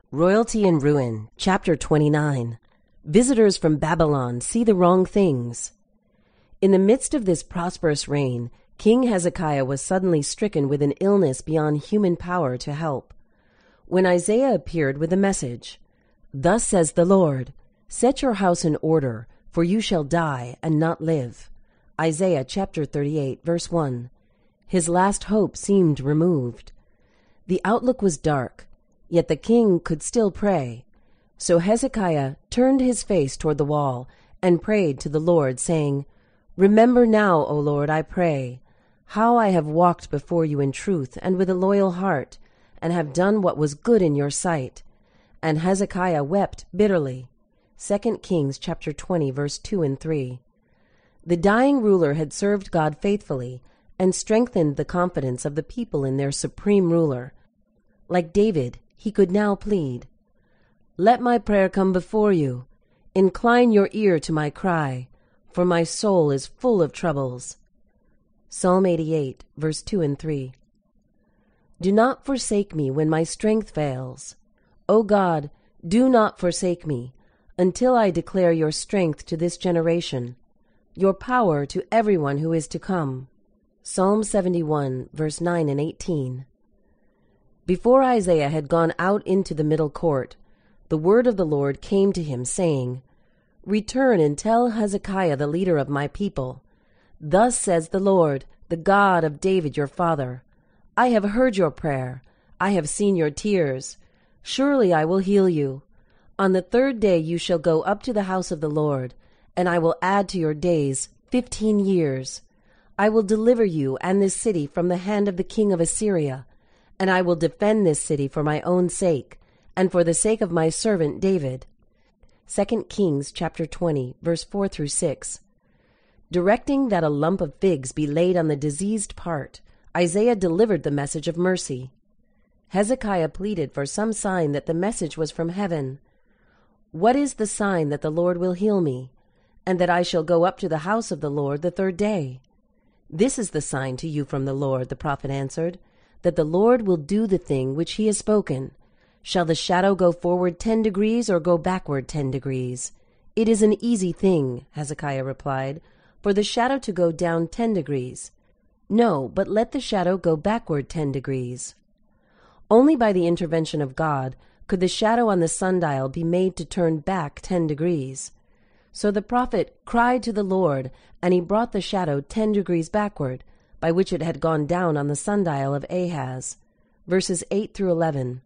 Royalty and Ruin, Chapter 29. Visitors from Babylon see the wrong things. In the midst of this prosperous reign, King Hezekiah was suddenly stricken with an illness beyond human power to help. When Isaiah appeared with the message, "Thus says the Lord, set your house in order, for you shall die and not live." Isaiah chapter 38, verse 1. His last hope seemed removed. The outlook was dark, yet the king could still pray. So Hezekiah turned his face toward the wall and prayed to the Lord, saying, "Remember now, O Lord, I pray, how I have walked before you in truth and with a loyal heart, and have done what was good in your sight." And Hezekiah wept bitterly. 2 Kings chapter 20, verse 2 and 3. The dying ruler had served God faithfully and strengthened the confidence of the people in their supreme ruler. Like David, he could now plead, "Let my prayer come before you. Incline your ear to my cry, for my soul is full of troubles." Psalm 88, verse 2 and 3. Do not forsake me when my strength fails. O God, do not forsake me, until I declare your strength to this generation, your power to everyone who is to come. Psalm 71, verse 9 and 18. Before Isaiah had gone out into the middle court, the word of the Lord came to him, saying, "Return and tell Hezekiah the leader of my people, Thus says the Lord, the God of David your father, I have heard your prayer, I have seen your tears. Surely I will heal you. On the third day you shall go up to the house of the Lord, and I will add to your days 15 years. I will deliver you and this city from the hand of the king of Assyria, and I will defend this city for my own sake, and for the sake of my servant David." 2 Kings chapter 20, verse 4 through 6. Directing that a lump of figs be laid on the diseased part, Isaiah delivered the message of mercy. Hezekiah pleaded for some sign that the message was from heaven. "What is the sign that the Lord will heal me, and that I shall go up to the house of the Lord the third day?" "This is the sign to you from the Lord," the prophet answered, "that the Lord will do the thing which he has spoken. Shall the shadow go forward 10 degrees or go backward 10 degrees? It is an easy thing," Hezekiah replied, "for the shadow to go down 10 degrees. No, but let the shadow go backward 10 degrees. Only by the intervention of God could the shadow on the sundial be made to turn back 10 degrees. So the prophet cried to the Lord, and he brought the shadow 10 degrees backward, by which it had gone down on the sundial of Ahaz. Verses 8 through 11.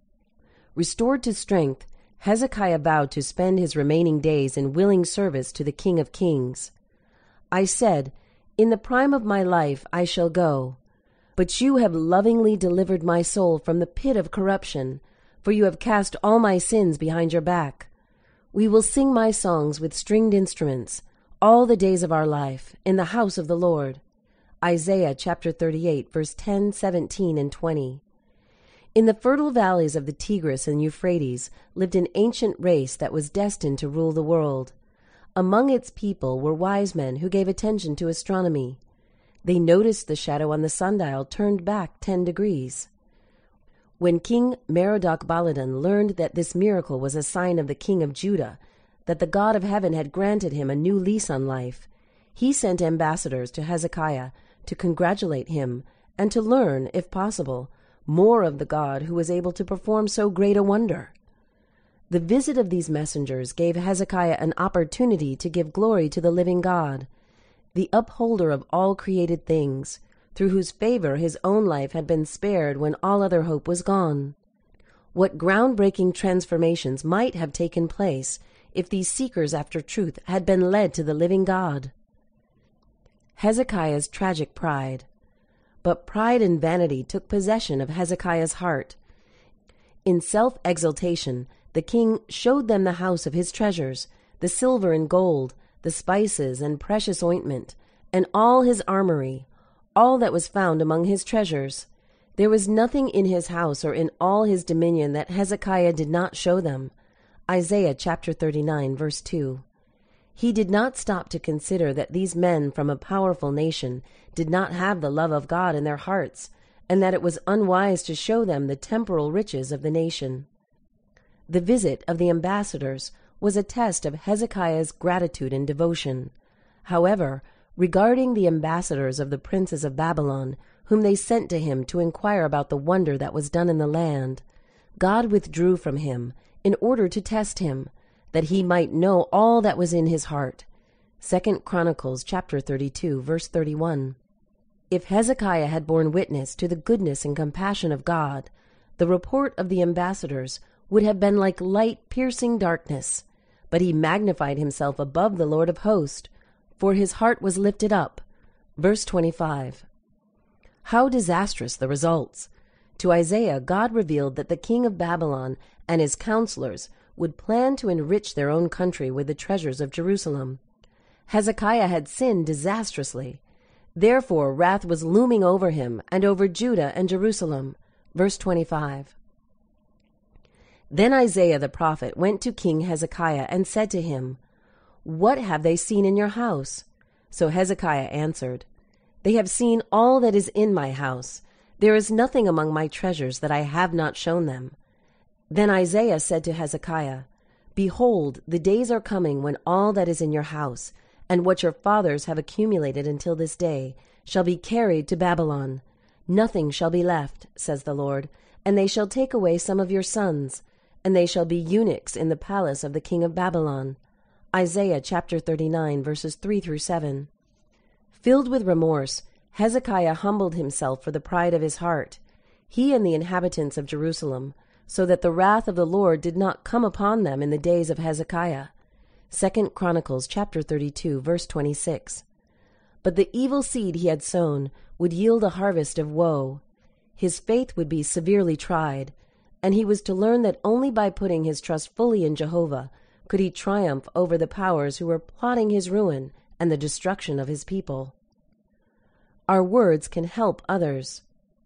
Restored to strength, Hezekiah vowed to spend his remaining days in willing service to the King of Kings. "I said, in the prime of my life I shall go. But you have lovingly delivered my soul from the pit of corruption, for you have cast all my sins behind your back. We will sing my songs with stringed instruments all the days of our life in the house of the Lord." Isaiah chapter 38, verse 10, 17, and 20. In the fertile valleys of the Tigris and Euphrates lived an ancient race that was destined to rule the world. Among its people were wise men who gave attention to astronomy. They noticed the shadow on the sundial turned back 10 degrees. When King Merodach-Baladan learned that this miracle was a sign of the king of Judah, that the God of heaven had granted him a new lease on life, he sent ambassadors to Hezekiah to congratulate him and to learn, if possible, more of the God who was able to perform so great a wonder. The visit of these messengers gave Hezekiah an opportunity to give glory to the living God, the upholder of all created things, through whose favor his own life had been spared when all other hope was gone. What groundbreaking transformations might have taken place if these seekers after truth had been led to the living God. Hezekiah's tragic pride. But pride and vanity took possession of Hezekiah's heart. In self-exaltation, the king showed them the house of his treasures, the silver and gold, the spices and precious ointment, and all his armory, all that was found among his treasures. There was nothing in his house or in all his dominion that Hezekiah did not show them. Isaiah chapter 39, verse 2. He did not stop to consider that these men from a powerful nation did not have the love of God in their hearts, and that it was unwise to show them the temporal riches of the nation. The visit of the ambassadors was a test of Hezekiah's gratitude and devotion. However, regarding the ambassadors of the princes of Babylon, whom they sent to him to inquire about the wonder that was done in the land, God withdrew from him in order to test him, that he might know all that was in his heart. 2 Chronicles chapter 32, verse 31. If Hezekiah had borne witness to the goodness and compassion of God, the report of the ambassadors would have been like light piercing darkness. But he magnified himself above the Lord of hosts, for his heart was lifted up. Verse 25. How disastrous the results! To Isaiah, God revealed that the king of Babylon and his counselors would plan to enrich their own country with the treasures of Jerusalem. Hezekiah had sinned disastrously. Therefore wrath was looming over him and over Judah and Jerusalem. Verse 25. Then Isaiah the prophet went to King Hezekiah and said to him, What have they seen in your house? So Hezekiah answered, They have seen all that is in my house. There is nothing among my treasures that I have not shown them. Then Isaiah said to Hezekiah, Behold, the days are coming when all that is in your house, and what your fathers have accumulated until this day, shall be carried to Babylon. Nothing shall be left, says the Lord, and they shall take away some of your sons, and they shall be eunuchs in the palace of the king of Babylon. Isaiah chapter 39, verses 3 through 7. Filled with remorse, Hezekiah humbled himself for the pride of his heart, he and the inhabitants of Jerusalem, so that the wrath of the Lord did not come upon them in the days of Hezekiah. 2 Chronicles chapter 32, verse 26. But the evil seed he had sown would yield a harvest of woe. His faith would be severely tried, and he was to learn that only by putting his trust fully in Jehovah could he triumph over the powers who were plotting his ruin and the destruction of his people. Our words can help others.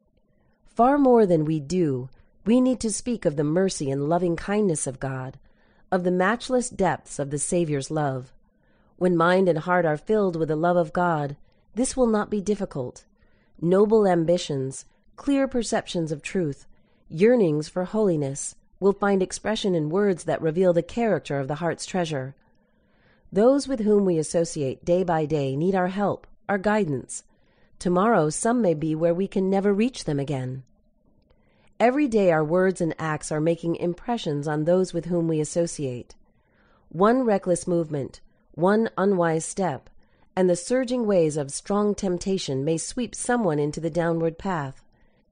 Far more than we do, we need to speak of the mercy and loving kindness of God, of the matchless depths of the Savior's love. When mind and heart are filled with the love of God, this will not be difficult. Noble ambitions, clear perceptions of truth, yearnings for holiness will find expression in words that reveal the character of the heart's treasure. Those with whom we associate day by day need our help, our guidance. Tomorrow some may be where we can never reach them again. Every day our words and acts are making impressions on those with whom we associate. One reckless movement, one unwise step, and the surging waves of strong temptation may sweep someone into the downward path.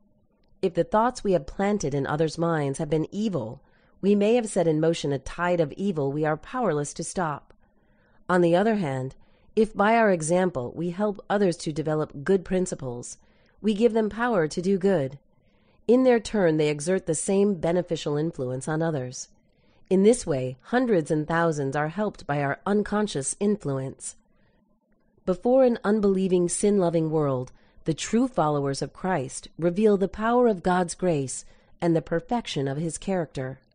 If the thoughts we have planted in others' minds have been evil, we may have set in motion a tide of evil we are powerless to stop. On the other hand, if by our example we help others to develop good principles, we give them power to do good. In their turn, they exert the same beneficial influence on others. In this way, hundreds and thousands are helped by our unconscious influence. Before an unbelieving, sin-loving world, the true followers of Christ reveal the power of God's grace and the perfection of his character.